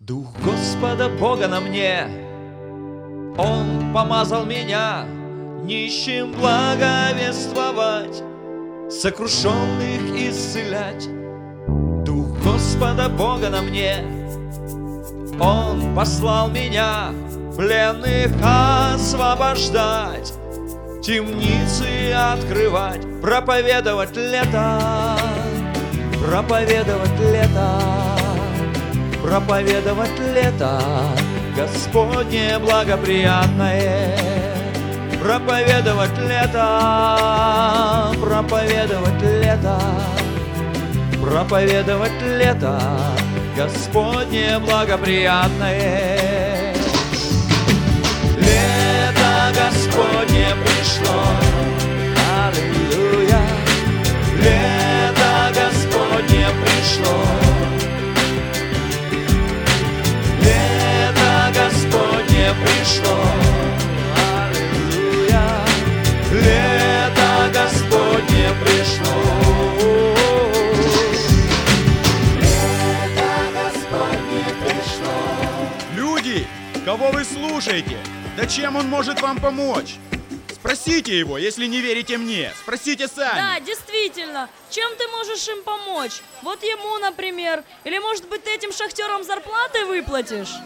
Дух Господа Бога на мне, Он помазал меня нищим благовествовать, сокрушенных исцелять. Дух Господа Бога на мне, Он послал меня пленных освобождать, темницы открывать, проповедовать лето, проповедовать лето, проповедовать лето, Господне благоприятное. Проповедовать лето, проповедовать лето, проповедовать лето, Господне благоприятное. Лето Господне пришло, аллилуйя. Лето Господне пришло, лето Господне пришло, аллилуйя. Лето Господне пришло. Лето Господне пришло. Люди, кого вы слушаете? Да чем он может вам помочь? Спросите его, если не верите мне. Спросите сами. Да, действительно. Чем ты можешь им помочь? Вот ему, например. Или, может быть, ты этим шахтерам зарплаты выплатишь?